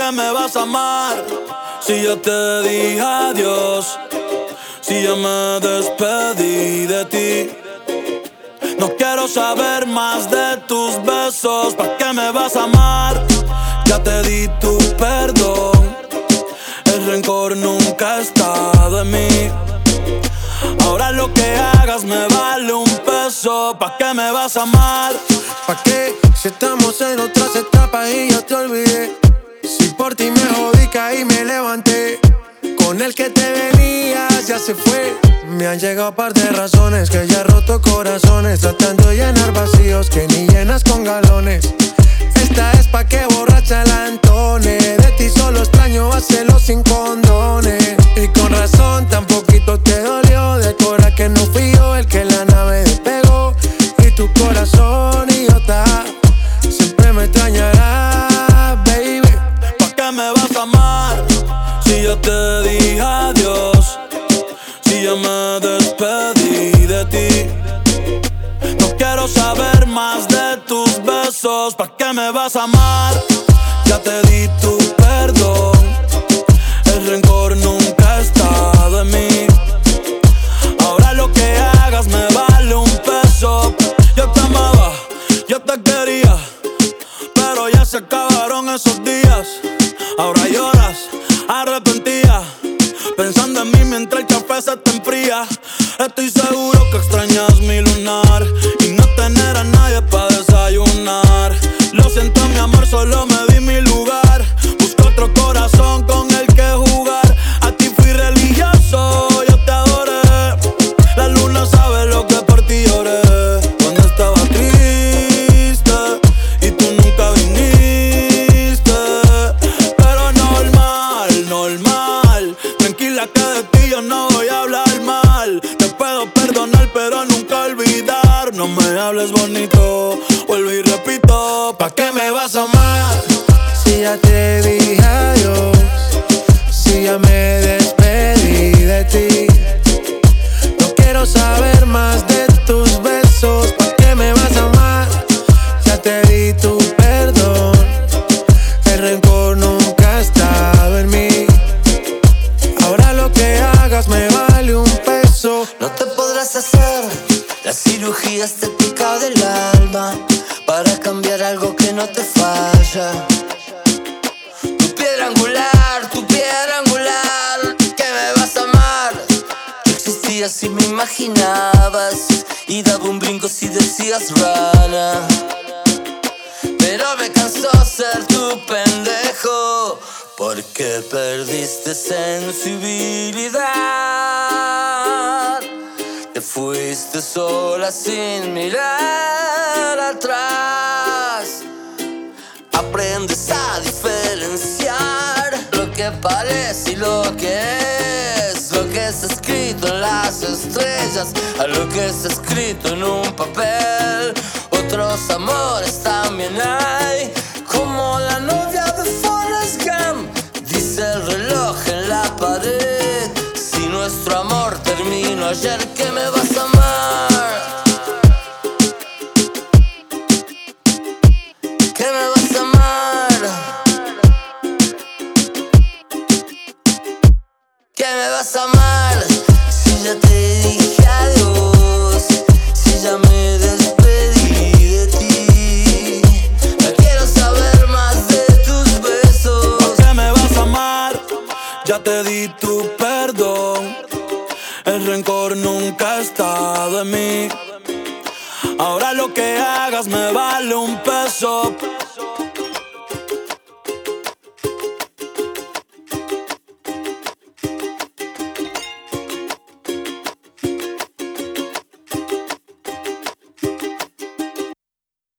qué me vas a amar? Si ya te dije adiós, si ya me despedí de ti. No quiero saber más de tus besos. ¿Pa' qué me vas a amar? Ya te di tu perdón. El rencor nunca ha estado en mí. Ahora lo que hagas me vale un peso. ¿Pa' qué me vas a amar? ¿Pa' qué? Si estamos en otras etapas y ya te olvidé. Si por ti me jodí, caí y me levanté. Con el que te venías ya se fue. Me han llegado par de razones que ya he roto corazones, tratando de llenar vacíos que ni llenas con galones. Esta es pa' que borracha la entone. De ti solo extraño hacerlo sin condones. Y con razón tan poquito te dolió. De cora que no fui yo el que la nave despegó. Y tu corazón idiota siempre me extrañará, baby. ¿Pa' qué me vas a amar? Si yo te dije adiós, si ya me despedí de ti. No quiero saber más de tus besos. ¿Pa' qué me vas a amar? Ya te di tu perdón. El rencor nunca ha estado en mí. Ahora lo que hagas me vale un peso. Yo te amaba, yo te quería, pero ya se acabaron esos días. Ahora lloras, arrepentida, pensando en mí mientras el café se te enfría. Estoy seguro que extrañas mi lunar y no tener a nadie pa' desayunar. Lo siento, mi amor, solo me di mi lugar. Busco otro corazón con el que jugar. A ti fui religioso, yo te adoré. La luna sabe lo que por ti lloré. Cuando estaba triste y tú nunca viniste. Pero normal, normal. Tranquila que de ti yo no voy a hablar mal. Te puedo perdonar pero nunca olvidar. No me hables bonito, vuelvo y repito. ¿Pa' qué me vas a amar? Si ya te dije adiós, si ya me despedí de ti. No quiero saber más de tus besos. ¿Pa' qué me vas a amar? Ya te di tu perdón. El rencor nunca ha estado en mí. Ahora lo que hagas me vale un peso. No te podrás hacer la cirugía estética del alma para cambiar algo que no te falla. Tu piedra angular, que me vas a amar. Yo existía si me imaginabas y daba un brinco si decías rana. Pero me cansó ser tu pendejo, porque perdiste sensibilidad. Te fuiste sola sin mirar atrás. Aprendes a diferenciar lo que parece y lo que es. Lo que está escrito en las estrellas a lo que está escrito en un papel. Otros amores también hay, como la novia de Forrest Gump. Dice el reloj en la pared: si nuestro amor terminó ayer, ¿qué me vas a amar? ¿Qué me vas a amar? ¿Qué me vas a amar? Si ya te dije adiós, si ya me despedí de ti. No quiero saber más de tus besos. ¿Por qué me vas a amar? Ya te di tu perdón. El rencor nunca ha estado en mí. Ahora lo que hagas me vale un peso.